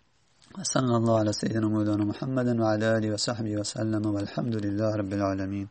[SPEAKER 1] صلی الله علی سیدنا مولانا محمد و علی آله و صحبه و سلم، والحمد لله رب العالمین.